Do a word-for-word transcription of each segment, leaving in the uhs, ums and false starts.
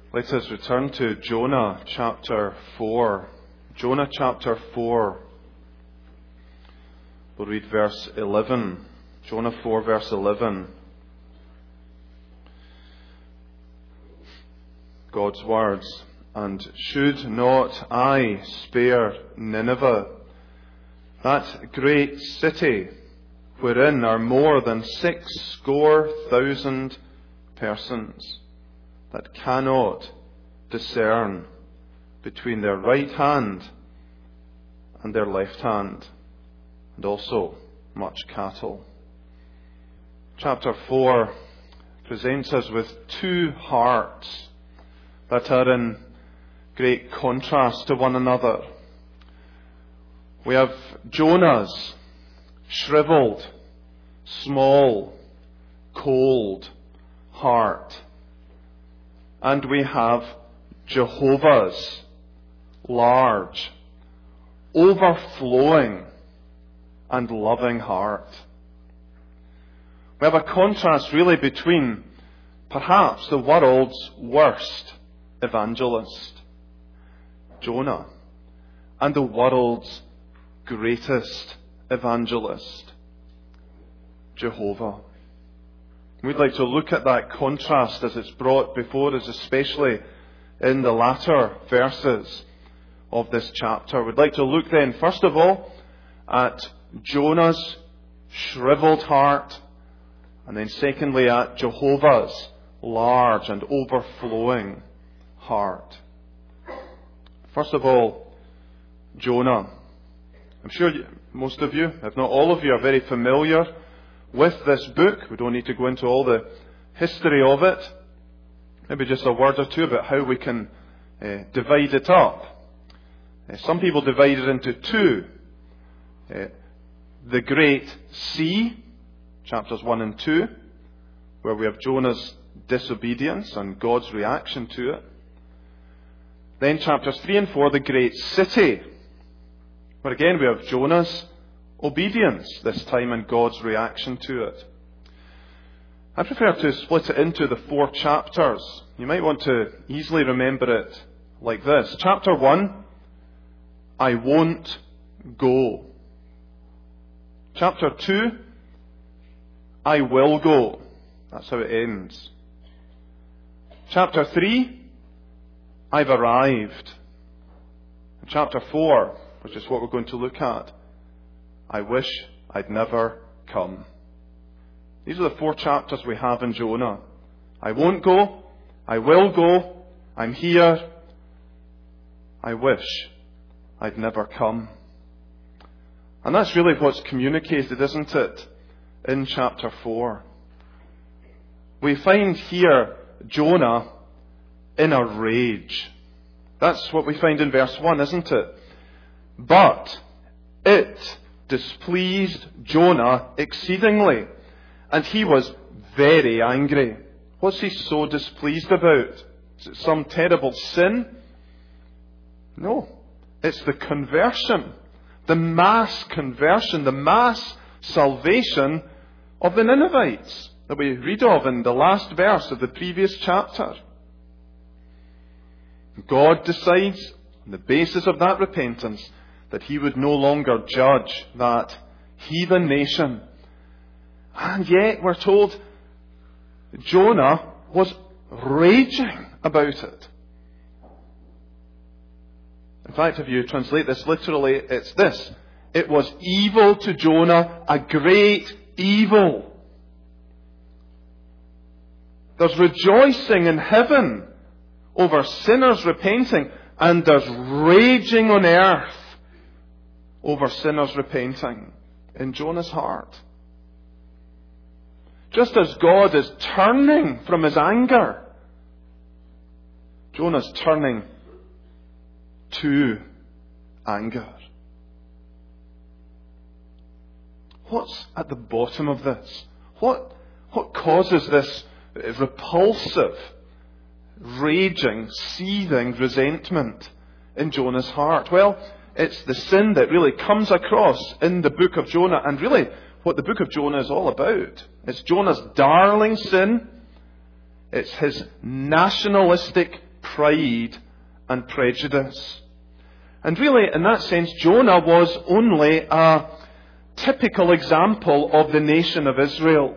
Let us return to Jonah chapter four. Jonah chapter four. We'll read verse eleven. Jonah four verse eleven. God's words. And should not I spare Nineveh, that great city, wherein are more than six score thousand persons, that cannot discern between their right hand and their left hand, and also much cattle. Chapter four presents us with two hearts that are in great contrast to one another. We have Jonah's shriveled, small, cold heart. And we have Jehovah's large, overflowing, and loving heart. We have a contrast really between perhaps the world's worst evangelist, Jonah, and the world's greatest evangelist, Jehovah. We'd like to look at that contrast as it's brought before us, especially in the latter verses of this chapter. We'd like to look then, first of all, at Jonah's shriveled heart, and then secondly at Jehovah's large and overflowing heart. First of all, Jonah. I'm sure you, most of you, if not all of you, are very familiar with this book. We don't need to go into all the history of it. Maybe just a word or two about how we can uh, divide it up. Uh, some people divide it into two. Uh, the Great Sea, chapters one and two, where we have Jonah's disobedience and God's reaction to it. Then chapters three and four, the Great City, where again we have Jonah's obedience this time and God's reaction to it. I prefer to split it into the four chapters. You might want to easily remember it like this. Chapter one, I won't go. Chapter two, I will go. That's how it ends. Chapter three, I've arrived. And chapter four, which is what we're going to look at, I wish I'd never come. These are the four chapters we have in Jonah. I won't go. I will go. I'm here. I wish I'd never come. And that's really what's communicated, isn't it, in chapter four. We find here Jonah in a rage. That's what we find in verse one, isn't it? But it displeased Jonah exceedingly, and he was very angry. What's he so displeased about? Is it some terrible sin? No. It's the conversion, the mass conversion, the mass salvation of the Ninevites that we read of in the last verse of the previous chapter. God decides, on the basis of that repentance, that he would no longer judge that heathen nation. And yet, we're told, Jonah was raging about it. In fact, if you translate this literally, it's this. It was evil to Jonah, a great evil. There's rejoicing in heaven over sinners repenting, and there's raging on earth over sinners repenting in Jonah's heart. Just as God is turning from his anger, Jonah's turning to anger. What's at the bottom of this? What, what causes this repulsive, raging, seething resentment in Jonah's heart? Well, it's the sin that really comes across in the book of Jonah, and really what the book of Jonah is all about. It's Jonah's darling sin. It's his nationalistic pride and prejudice. And really, in that sense, Jonah was only a typical example of the nation of Israel.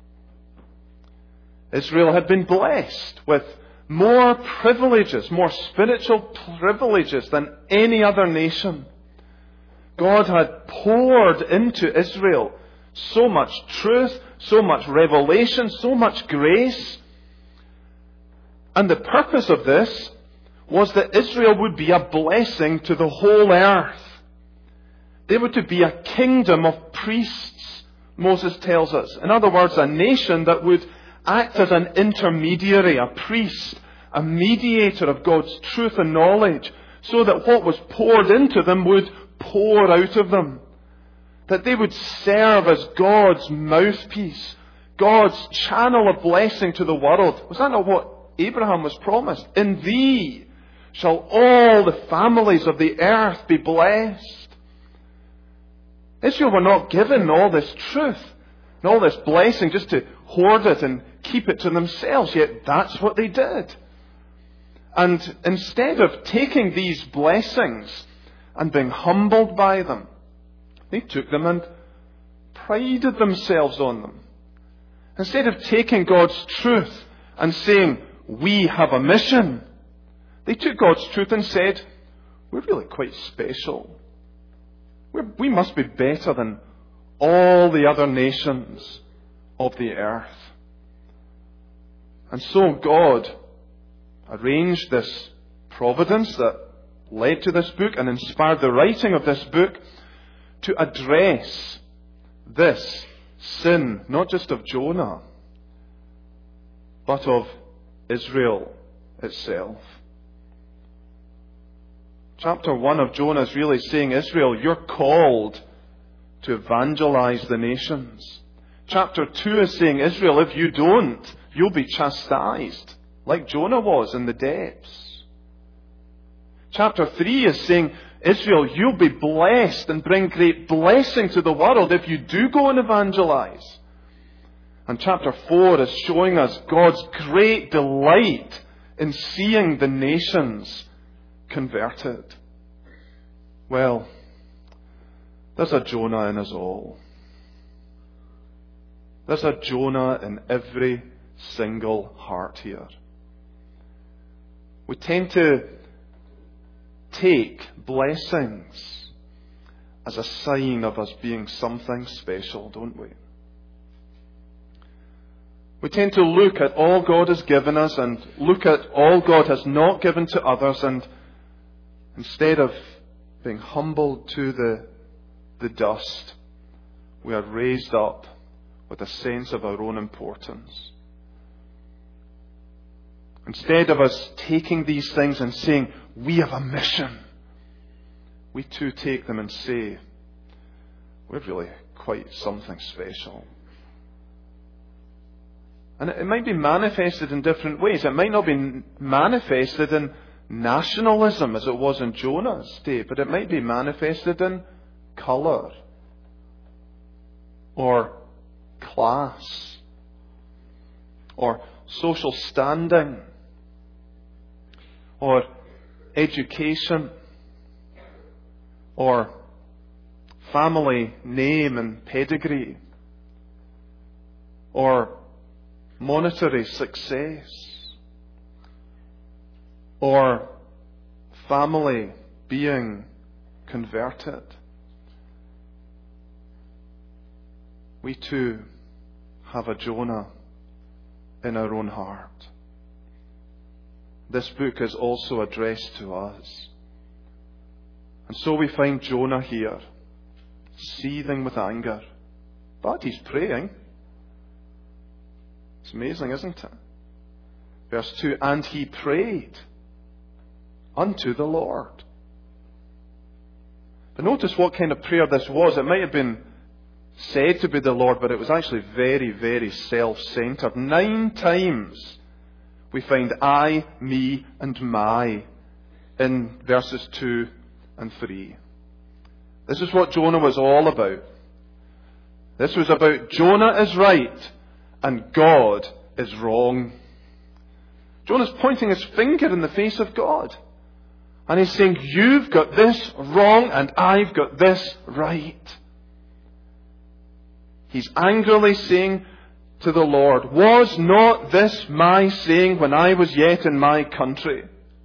Israel had been blessed with more privileges, more spiritual privileges than any other nation. God had poured into Israel so much truth, so much revelation, so much grace. And the purpose of this was that Israel would be a blessing to the whole earth. They were to be a kingdom of priests, Moses tells us. In other words, a nation that would act as an intermediary, a priest, a mediator of God's truth and knowledge, so that what was poured into them would pour out of them. That they would serve as God's mouthpiece, God's channel of blessing to the world. Was that not what Abraham was promised? In thee shall all the families of the earth be blessed. Israel were not given all this truth and all this blessing just to hoard it and keep it to themselves, yet that's what they did. And instead of taking these blessings and being humbled by them, they took them and prided themselves on them. Instead of taking God's truth and saying, we have a mission, they took God's truth and said, we're really quite special. We're, we must be better than all the other nations of the earth. And so God arranged this providence that led to this book and inspired the writing of this book to address this sin, not just of Jonah, but of Israel itself. Chapter one of Jonah is really saying, Israel, you're called to evangelize the nations. Chapter two is saying, Israel, if you don't, you'll be chastised, like Jonah was in the depths. Chapter three is saying, Israel, you'll be blessed and bring great blessing to the world if you do go and evangelize. And chapter four is showing us God's great delight in seeing the nations converted. Well, there's a Jonah in us all. There's a Jonah in every single heart here. We tend to take blessings as a sign of us being something special, don't we? We tend to look at all God has given us and look at all God has not given to others, and instead of being humbled to the, the dust, we are raised up with a sense of our own importance. Instead of us taking these things and saying, we have a mission, we too take them and say, we're really quite something special. And it might be manifested in different ways. It might not be manifested in nationalism as it was in Jonah's day, but it might be manifested in colour or class or social standing or education or family name and pedigree or monetary success or family being converted. We too have a Jonah in our own heart. This book is also addressed to us. And so we find Jonah here, seething with anger. But he's praying. It's amazing, isn't it? Verse two, and he prayed unto the Lord. But notice what kind of prayer this was. It might have been said to be the Lord, but it was actually very, very self-centered. Nine times we find I, me, and my in verses two and three. This is what Jonah was all about. This was about Jonah is right and God is wrong. Jonah's pointing his finger in the face of God. And he's saying, you've got this wrong and I've got this right. He's angrily saying to the Lord, was not this my saying when I was yet in my country?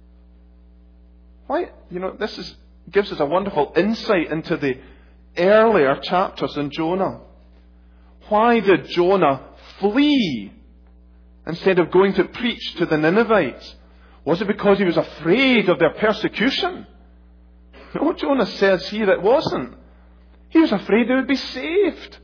Why, you know, this is, gives us a wonderful insight into the earlier chapters in Jonah. Why did Jonah flee instead of going to preach to the Ninevites? Was it because he was afraid of their persecution? No, Jonah says here it wasn't. He was afraid they would be saved.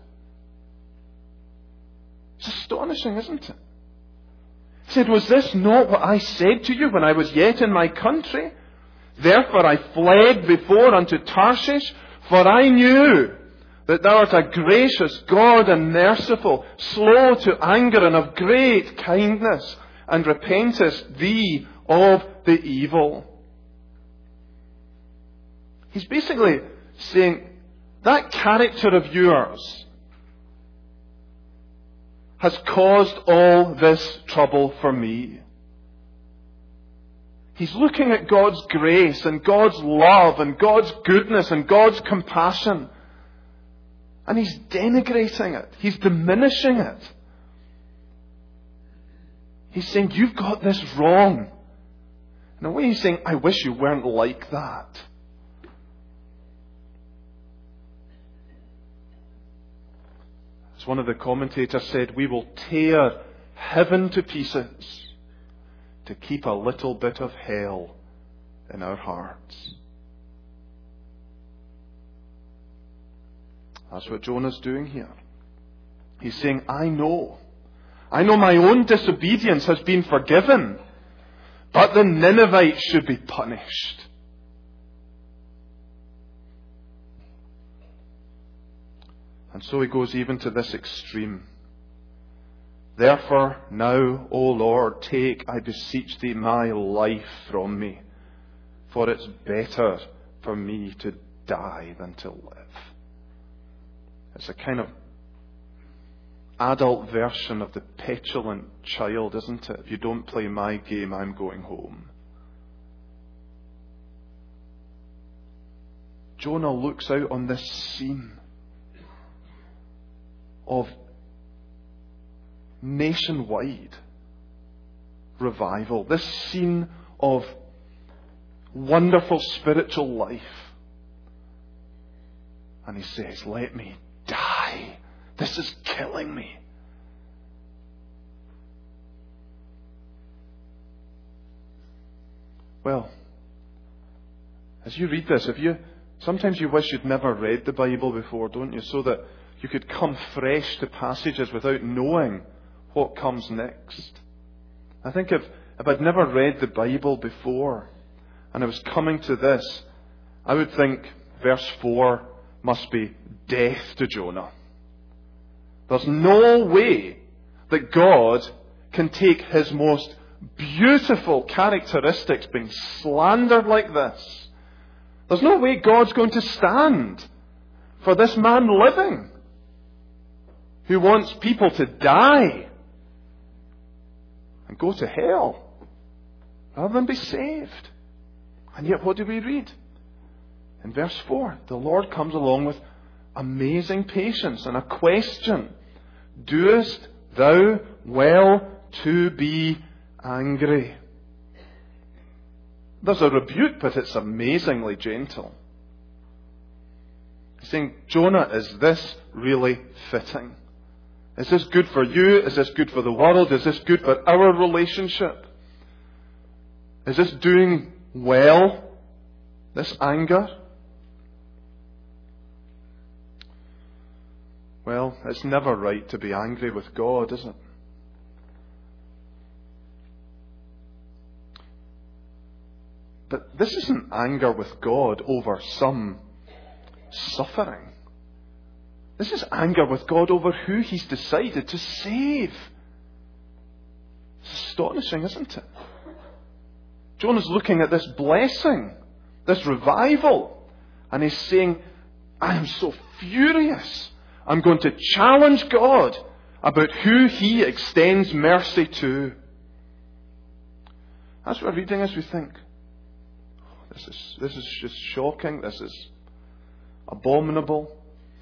It's astonishing, isn't it? He said, was this not what I said to you when I was yet in my country? Therefore I fled before unto Tarshish, for I knew that thou art a gracious God and merciful, slow to anger and of great kindness, and repentest thee of the evil. He's basically saying, that character of yours has caused all this trouble for me. He's looking at God's grace and God's love and God's goodness and God's compassion. And he's denigrating it. He's diminishing it. He's saying, you've got this wrong. In a way he's saying, I wish you weren't like that. As one of the commentators said, we will tear heaven to pieces to keep a little bit of hell in our hearts. That's what Jonah's doing here. He's saying, I know. I know my own disobedience has been forgiven, but the Ninevites should be punished. And so he goes even to this extreme. Therefore now, O Lord, take, I beseech thee, my life from me, for it's better for me to die than to live. It's a kind of adult version of the petulant child, isn't it? If you don't play my game, I'm going home. Jonah looks out on this scene of nationwide revival, this scene of wonderful spiritual life. And he says, let me die. This is killing me. Well, as you read this, if you sometimes you wish you'd never read the Bible before, don't you? So that you could come fresh to passages without knowing what comes next. I think if, if I'd never read the Bible before and I was coming to this, I would think verse four must be death to Jonah. There's no way that God can take his most beautiful characteristics being slandered like this. There's no way God's going to stand for this man living who wants people to die and go to hell rather than be saved. And yet what do we read? In verse four, the Lord comes along with amazing patience and a question. Doest thou well to be angry? There's a rebuke, but it's amazingly gentle. He's saying, Jonah, is this really fitting? Is this good for you? Is this good for the world? Is this good for our relationship? Is this doing well? This anger? Well, it's never right to be angry with God, is it? But this isn't anger with God over some suffering. This is anger with God over who He's decided to save. It's astonishing, isn't it? Jonah's looking at this blessing, this revival, and he's saying, I am so furious. I'm going to challenge God about who He extends mercy to. As we're reading this, we think, oh, this is this is just shocking. This is abominable.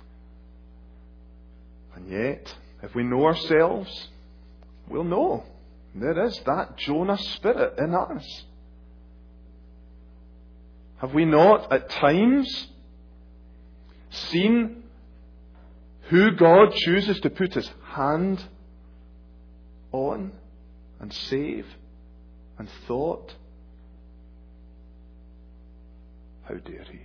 And yet, if we know ourselves, we'll know there is that Jonah spirit in us. Have we not at times seen who God chooses to put His hand on and save and thought, how dare He?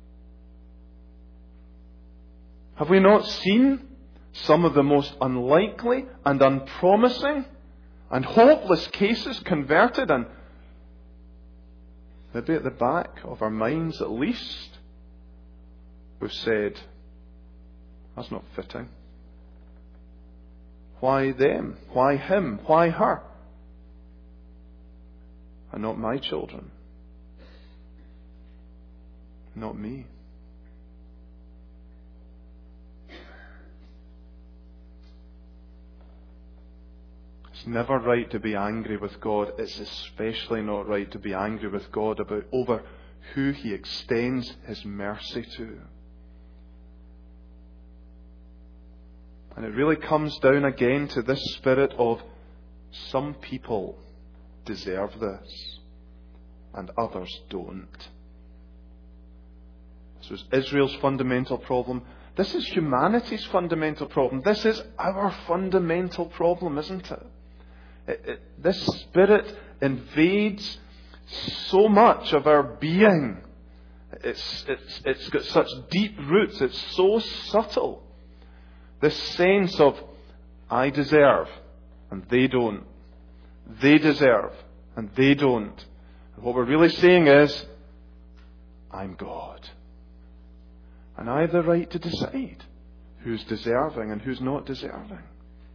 Have we not seen some of the most unlikely and unpromising and hopeless cases converted, and maybe at the back of our minds at least we've said, that's not fitting. Why them? Why him? Why her? And not my children. Not me. It's never right to be angry with God. It's especially not right to be angry with God about over who He extends His mercy to. And it really comes down again to this spirit of some people deserve this and others don't. This was Israel's fundamental problem. This is humanity's fundamental problem. This is our fundamental problem, isn't it? It, it, this spirit invades so much of our being. It's, it's, it's got such deep roots. It's so subtle. This sense of, I deserve, and they don't. They deserve, and they don't. And what we're really saying is, I'm God. And I have the right to decide who's deserving and who's not deserving.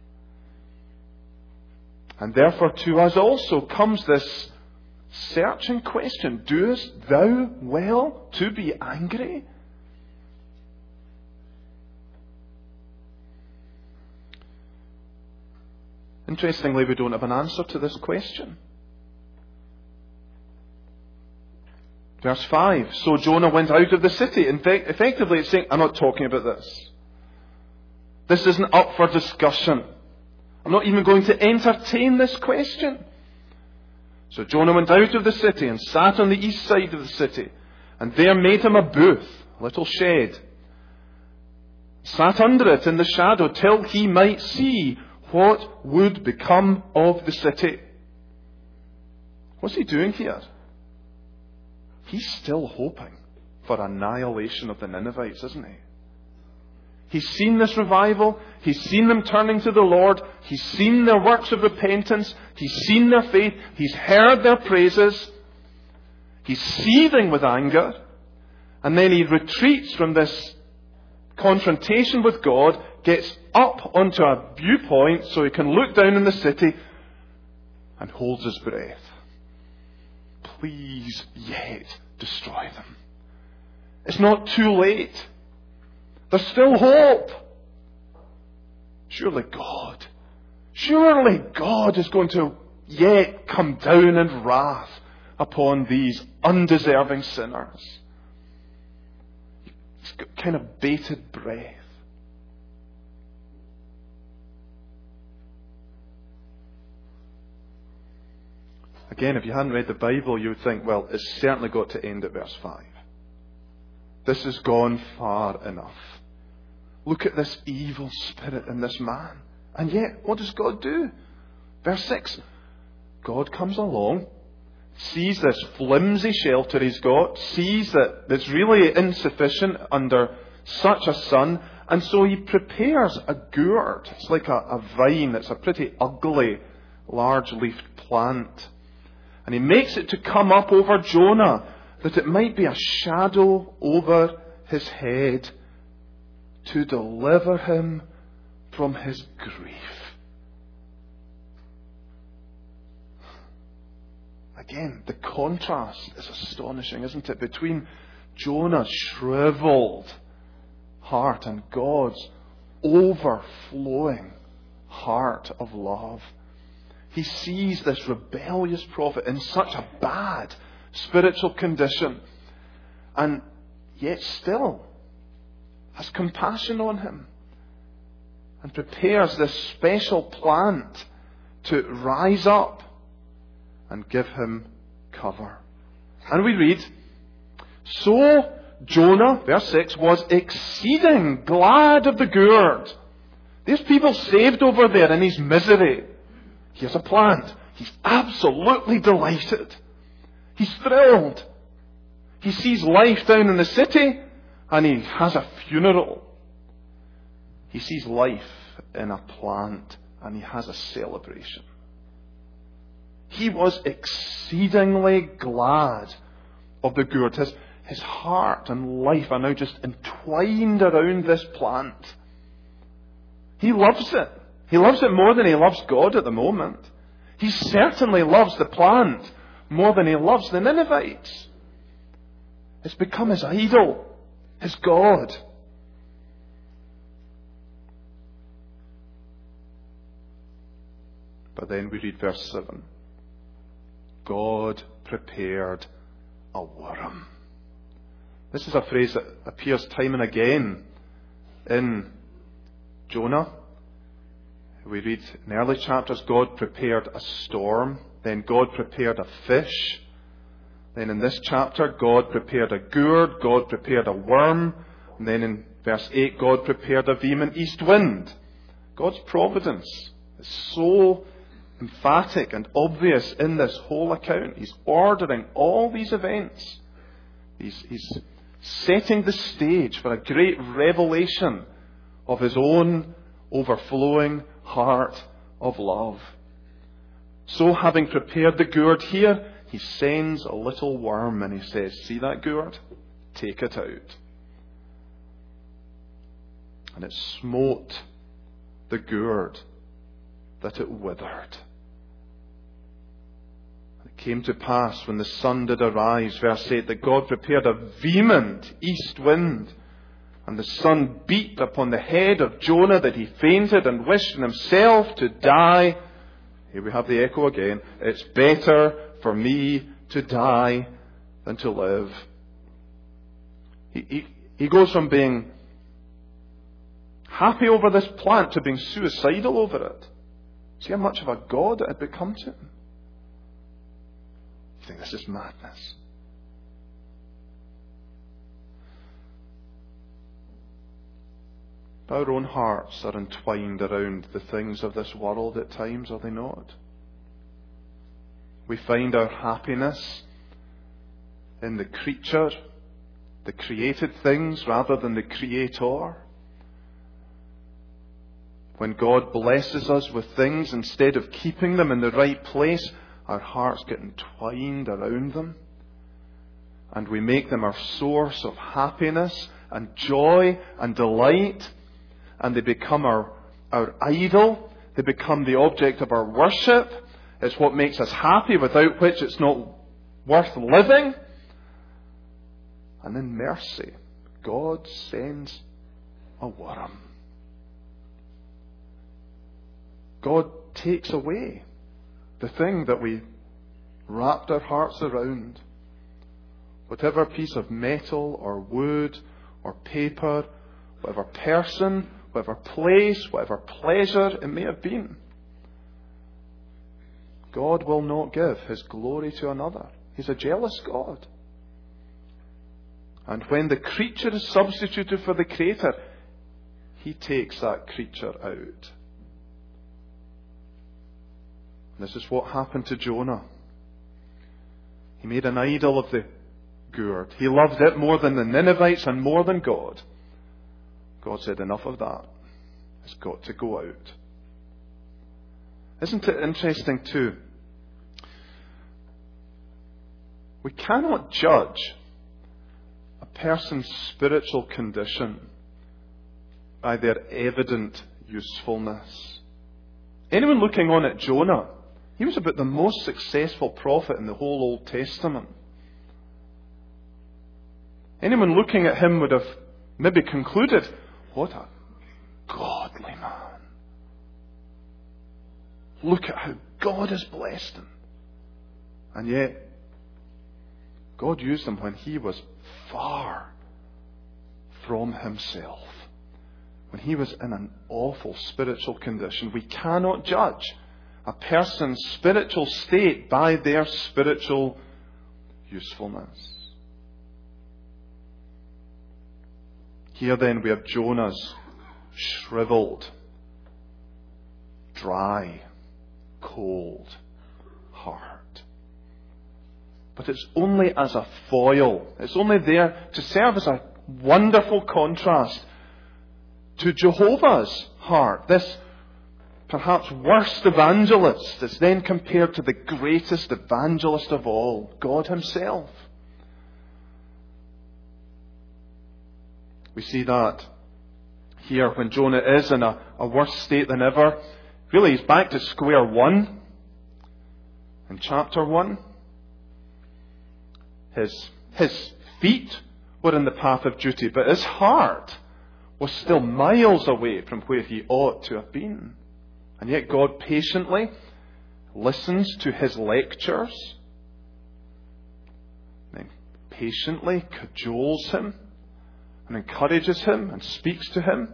And therefore to us also comes this searching question, doest thou well to be angry? Interestingly, we don't have an answer to this question. Verse five, so Jonah went out of the city. In fact, effectively it's saying, I'm not talking about this. This isn't up for discussion. I'm not even going to entertain this question. So Jonah went out of the city and sat on the east side of the city, and there made him a booth, a little shed. Sat under it in the shadow till he might see what would become of the city. What's he doing here? He's still hoping for annihilation of the Ninevites, isn't he? He's seen this revival. He's seen them turning to the Lord. He's seen their works of repentance. He's seen their faith. He's heard their praises. He's seething with anger. And then he retreats from this confrontation with God, gets up onto a viewpoint so he can look down in the city and holds his breath. Please yet destroy them. It's not too late. There's still hope. Surely God, surely God is going to yet come down in wrath upon these undeserving sinners. He's got kind of bated breath. Again, if you hadn't read the Bible, you would think, well, it's certainly got to end at verse five. This has gone far enough. Look at this evil spirit in this man. And yet, what does God do? Verse six. God comes along, sees this flimsy shelter he's got, sees that it's really insufficient under such a sun, and so he prepares a gourd. It's like a, a vine. It's a pretty ugly, large-leafed plant. And he makes it to come up over Jonah, that it might be a shadow over his head to deliver him from his grief. Again, the contrast is astonishing, isn't it? Between Jonah's shriveled heart and God's overflowing heart of love. He sees this rebellious prophet in such a bad spiritual condition, and yet still has compassion on him and prepares this special plant to rise up and give him cover. And we read, so Jonah, verse six, was exceeding glad of the gourd. There's people saved over there in his misery. He has a plant. He's absolutely delighted. He's thrilled. He sees life down in the city, and he has a funeral. He sees life in a plant, and he has a celebration. He was exceedingly glad of the gourd. His, his heart and life are now just entwined around this plant. He loves it. He loves it more than he loves God at the moment. He certainly loves the plant more than he loves the Ninevites. It's become his idol, his God. But then we read verse seven. God prepared a worm. This is a phrase that appears time and again in Jonah. We read in early chapters, God prepared a storm. Then God prepared a fish. Then in this chapter, God prepared a gourd. God prepared a worm. And then in verse eight, God prepared a vehement east wind. God's providence is so emphatic and obvious in this whole account. He's ordering all these events. He's, he's setting the stage for a great revelation of his own overflowing heart of love. So having prepared the gourd here, he sends a little worm and he says, see that gourd? Take it out. And it smote the gourd that it withered. It came to pass when the sun did arise, verse eight, that God prepared a vehement east wind, and the sun beat upon the head of Jonah that he fainted and wished in himself to die. Here we have the echo again. It's better for me to die than to live. He, he, he goes from being happy over this plant to being suicidal over it. See how much of a God it had become to him? You think this is madness. Our own hearts are entwined around the things of this world at times, are they not? We find our happiness in the creature, the created things, rather than the Creator. When God blesses us with things, instead of keeping them in the right place, our hearts get entwined around them. And we make them our source of happiness and joy and delight. And they become our, our idol. They become the object of our worship. It's what makes us happy, without which it's not worth living. And in mercy, God sends a worm. God takes away the thing that we wrapped our hearts around. Whatever piece of metal or wood or paper, whatever person, whatever place, whatever pleasure it may have been. God will not give His glory to another. He's a jealous God. And when the creature is substituted for the Creator, He takes that creature out. This is what happened to Jonah. He made an idol of the gourd. He loved it more than the Ninevites and more than God. God said, enough of that. It's got to go out. Isn't it interesting too? We cannot judge a person's spiritual condition by their evident usefulness. Anyone looking on at Jonah, he was about the most successful prophet in the whole Old Testament. Anyone looking at him would have maybe concluded, what a godly man. Look at how God has blessed him. And yet, God used him when he was far from himself. When he was in an awful spiritual condition. We cannot judge a person's spiritual state by their spiritual usefulness. Here then we have Jonah's shriveled, dry, cold heart. But it's only as a foil. It's only there to serve as a wonderful contrast to Jehovah's heart. This perhaps worst evangelist is then compared to the greatest evangelist of all, God himself. We see that here when Jonah is in a, a worse state than ever. Really, he's back to square one in chapter one. His, his feet were in the path of duty, but his heart was still miles away from where he ought to have been. And yet God patiently listens to his lectures, then patiently cajoles him and encourages him and speaks to him.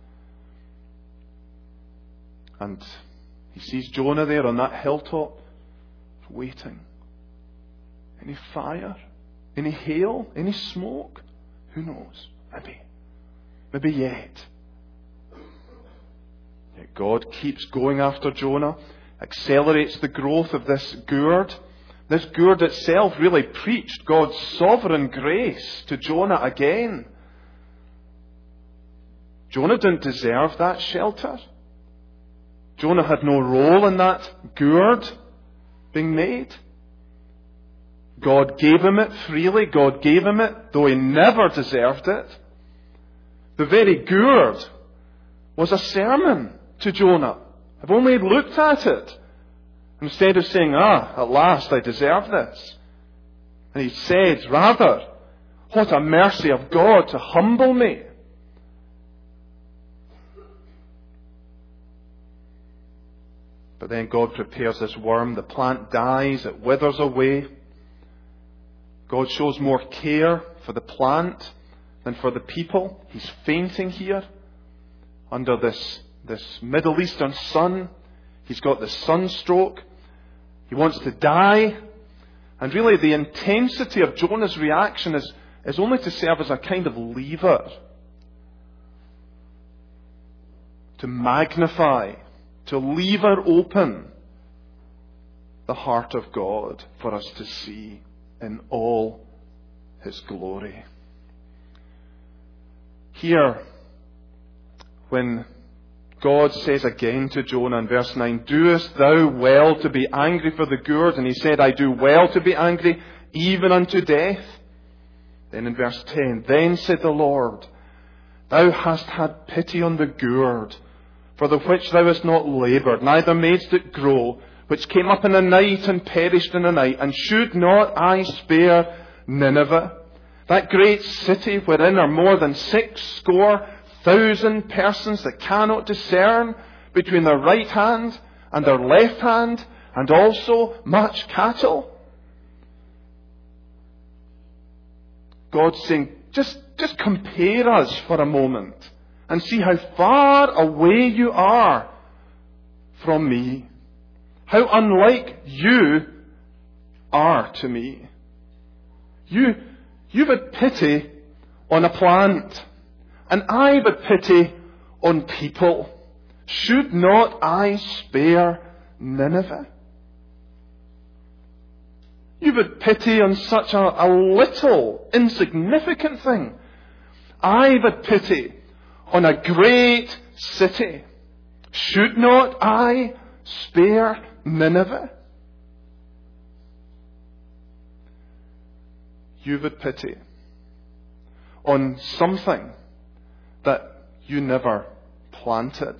And he sees Jonah there on that hilltop, waiting. Any fire? Any hail? Any smoke? Who knows? Maybe. Maybe yet. Yet God keeps going after Jonah, accelerates the growth of this gourd. This gourd itself really preached God's sovereign grace to Jonah again. Jonah didn't deserve that shelter. Jonah had no role in that gourd being made. God gave him it freely. God gave him it, though he never deserved it. The very gourd was a sermon to Jonah. If only he'd looked at it, instead of saying, ah, at last I deserve this. And he said, rather, what a mercy of God to humble me. But then God prepares this worm. The plant dies. It withers away. God shows more care for the plant than for the people. He's fainting here under this, this Middle Eastern sun. He's got the sunstroke. He wants to die. And really the intensity of Jonah's reaction is, is only to serve as a kind of lever to magnify, to lever open the heart of God for us to see in all his glory. Here, when God says again to Jonah in verse nine, doest thou well to be angry for the gourd? And he said, I do well to be angry, even unto death. Then in verse ten, then said the Lord, thou hast had pity on the gourd, for the which thou hast not laboured, neither madest it grow, which came up in a night and perished in a night. And should not I spare Nineveh, that great city wherein are more than six score thousand persons that cannot discern between their right hand and their left hand, and also much cattle? God's saying, just, just compare us for a moment and see how far away you are from me. How unlike you are to me. You, you've had pity on a plant, and I've had pity on people. Should not I spare Nineveh? You've had pity on such a, a little, insignificant thing. I've had pity on a great city. Should not I spare Nineveh? You've had pity on something that you never planted.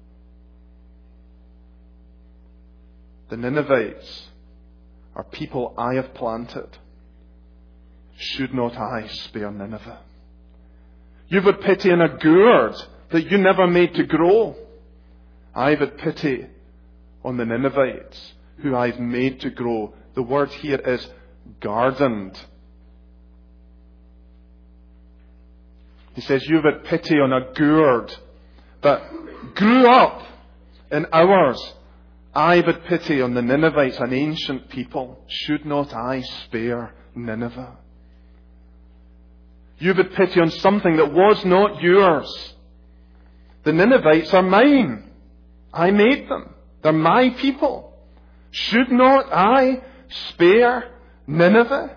The Ninevites are people I have planted. Should not I spare Nineveh? You've had pity on a gourd that you never made to grow. I've had pity on the Ninevites, who I've made to grow. The word here is gardened. He says, you've had pity on a gourd that grew up in hours. I've had pity on the Ninevites, an ancient people. Should not I spare Nineveh? You've had pity on something that was not yours. The Ninevites are mine. I made them. They're my people. Should not I spare Nineveh?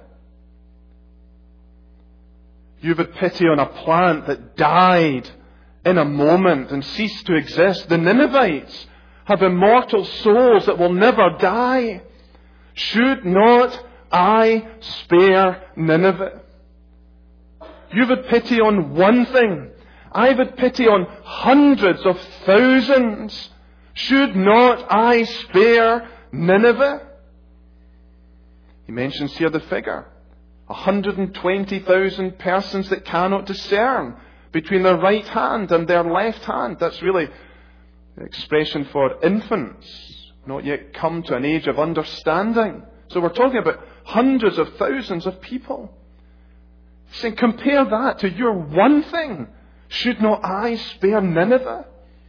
You've had pity on a plant that died in a moment and ceased to exist. The Ninevites have immortal souls that will never die. Should not I spare Nineveh? You've had pity on one thing. I've had pity on hundreds of thousands. Should not I spare Nineveh? He mentions here the figure. one hundred twenty thousand persons that cannot discern between their right hand and their left hand. That's really an expression for infants, not yet come to an age of understanding. So we're talking about hundreds of thousands of people. He's saying, compare that to your one thing. Should not I spare Nineveh?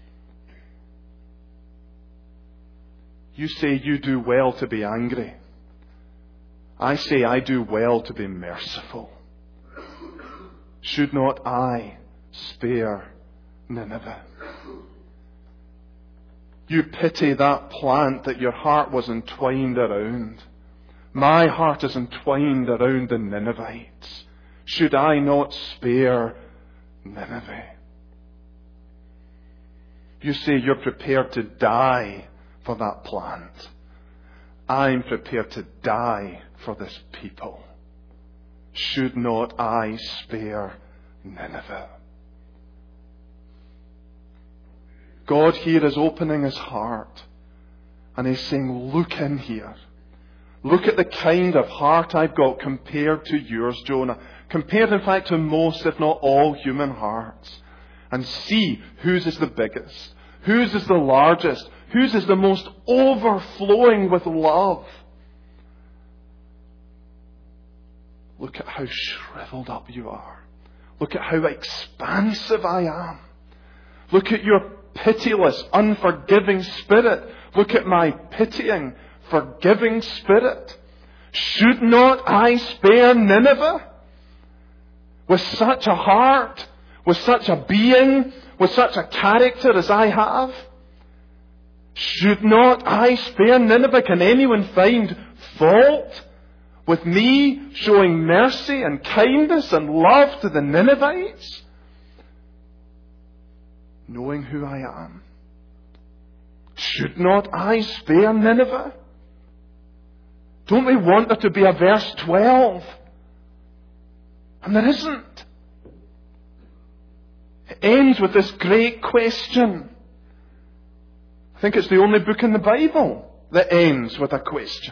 You say you do well to be angry. I say I do well to be merciful. Should not I spare Nineveh? You pity that plant that your heart was entwined around. My heart is entwined around the Ninevites. Should I not spare Nineveh? You say you're prepared to die for that plant. I'm prepared to die for this people. Should not I spare Nineveh? God here is opening his heart and he's saying, look in here. Look at the kind of heart I've got compared to yours, Jonah. Compared, in fact, to most, if not all, human hearts. And see whose is the biggest, whose is the largest, whose is the most overflowing with love. Look at how shriveled up you are. Look at how expansive I am. Look at your pitiless, unforgiving spirit. Look at my pitying, forgiving spirit. Should not I spare Nineveh? With such a heart, with such a being, with such a character as I have? Should not I spare Nineveh? Can anyone find fault with me showing mercy and kindness and love to the Ninevites? Knowing who I am. Should not I spare Nineveh? Don't we want there to be a verse twelve? And there isn't. It ends with this great question. I think it's the only book in the Bible that ends with a question.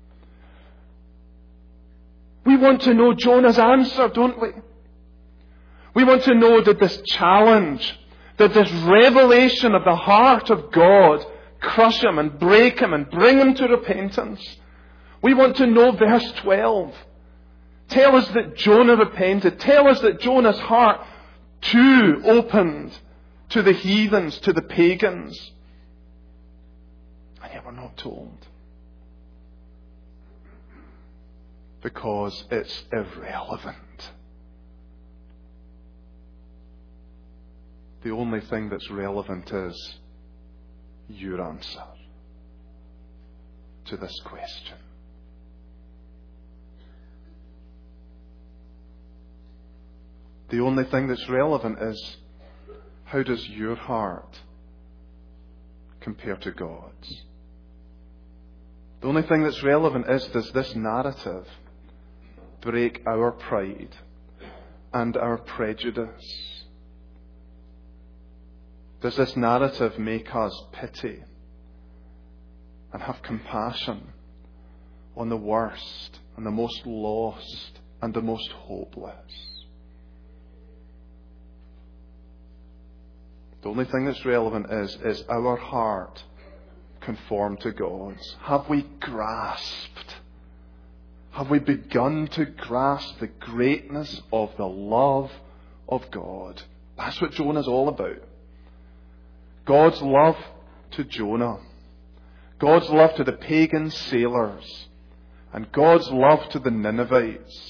We want to know Jonah's answer, don't we? We want to know that this challenge, that this revelation of the heart of God crush him and break him and bring him to repentance. We want to know verse twelve. Tell us that Jonah repented. Tell us that Jonah's heart too opened to the heathens, to the pagans. And yet we're not told. Because it's irrelevant. The only thing that's relevant is your answer to this question. The only thing that's relevant is, how does your heart compare to God's? The only thing that's relevant is, does this narrative break our pride and our prejudice? Does this narrative make us pity and have compassion on the worst and the most lost and the most hopeless? The only thing that's relevant is, is our heart conformed to God's? Have we grasped? Have we begun to grasp the greatness of the love of God? That's what Jonah's all about. God's love to Jonah. God's love to the pagan sailors. And God's love to the Ninevites.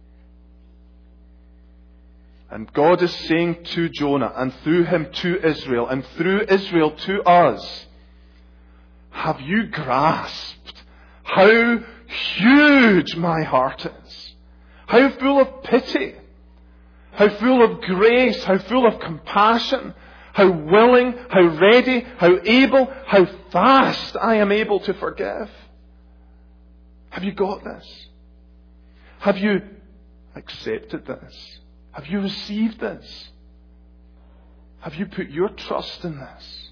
And God is saying to Jonah, and through him to Israel, and through Israel to us, have you grasped how huge my heart is? How full of pity, how full of grace, how full of compassion, how willing, how ready, how able, how fast I am able to forgive. Have you got this? Have you accepted this? Have you received this? Have you put your trust in this?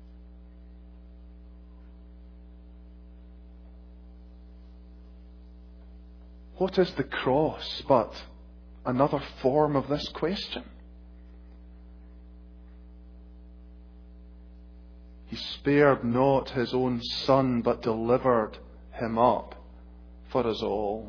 What is the cross but another form of this question? He spared not his own Son, but delivered him up for us all.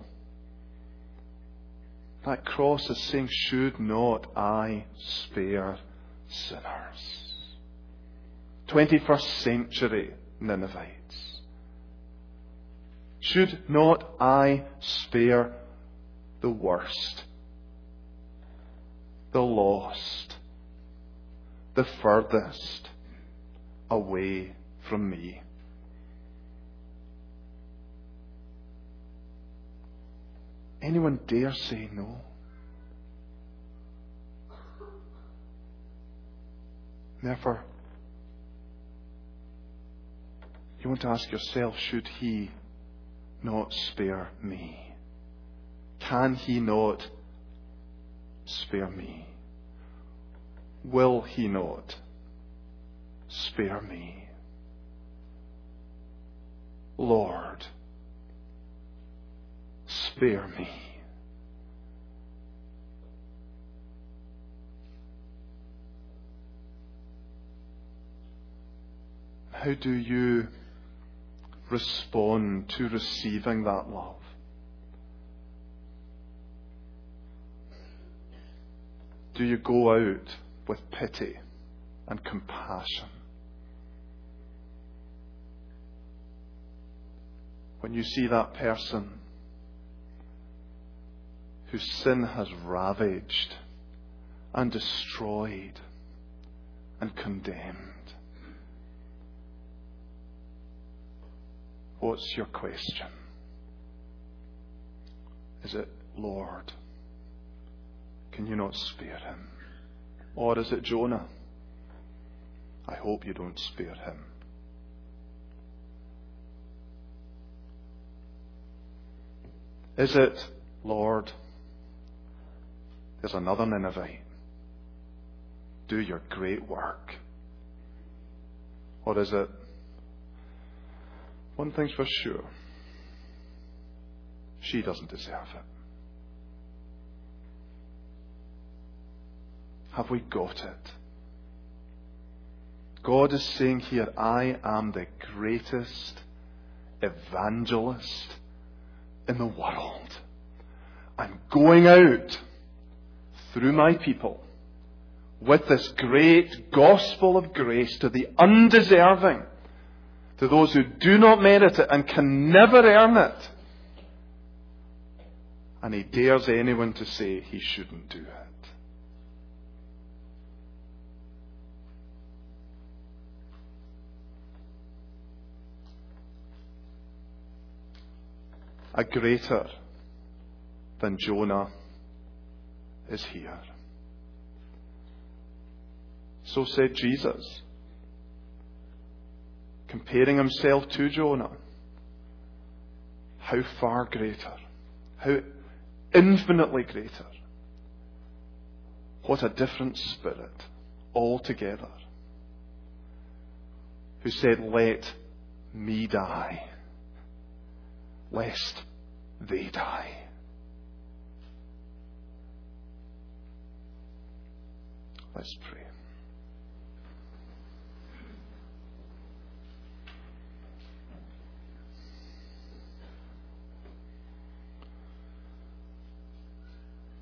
That cross is saying, should not I spare sinners? twenty-first century Ninevites. Should not I spare the worst, the lost, the furthest away from me? Anyone dare say no? Therefore, you want to ask yourself, should he not spare me? Can he not spare me? Will he not spare me? Lord, spare me. How do you respond to receiving that love? Do you go out with pity and compassion? When you see that person whose sin has ravaged and destroyed and condemned, what's your question? Is it, Lord, can you not spare him? Or is it Jonah? I hope you don't spare him. Is it, Lord, there's another Ninevite. Do your great work. Or is it, one thing's for sure, she doesn't deserve it. Have we got it? God is saying here, I am the greatest evangelist in the world. I'm going out through my people with this great gospel of grace to the undeserving, to those who do not merit it and can never earn it. And he dares anyone to say he shouldn't do it. A greater than Jonah is here. So said Jesus, comparing himself to Jonah. How far greater, how infinitely greater. What a different spirit altogether. Who said, let me die, lest they die. Let's pray.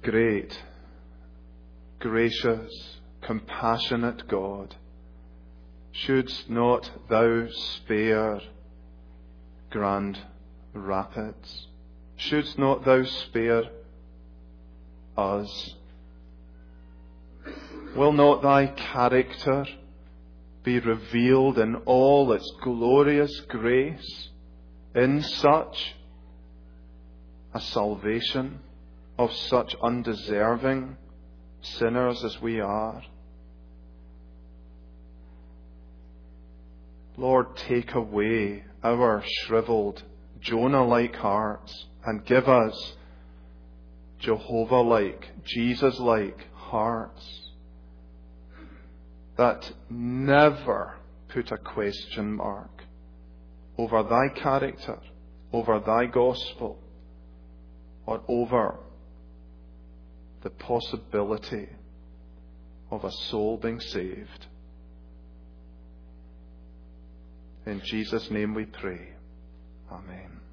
Great, gracious, compassionate God, shouldst not thou spare Grand Rapids? Shouldst not thou spare us? Will not thy character be revealed in all its glorious grace in such a salvation of such undeserving sinners as we are? Lord, take away our shriveled, Jonah-like hearts and give us Jehovah-like, Jesus-like hearts that never put a question mark over thy character, over thy gospel, or over the possibility of a soul being saved. In Jesus' name we pray. Amen.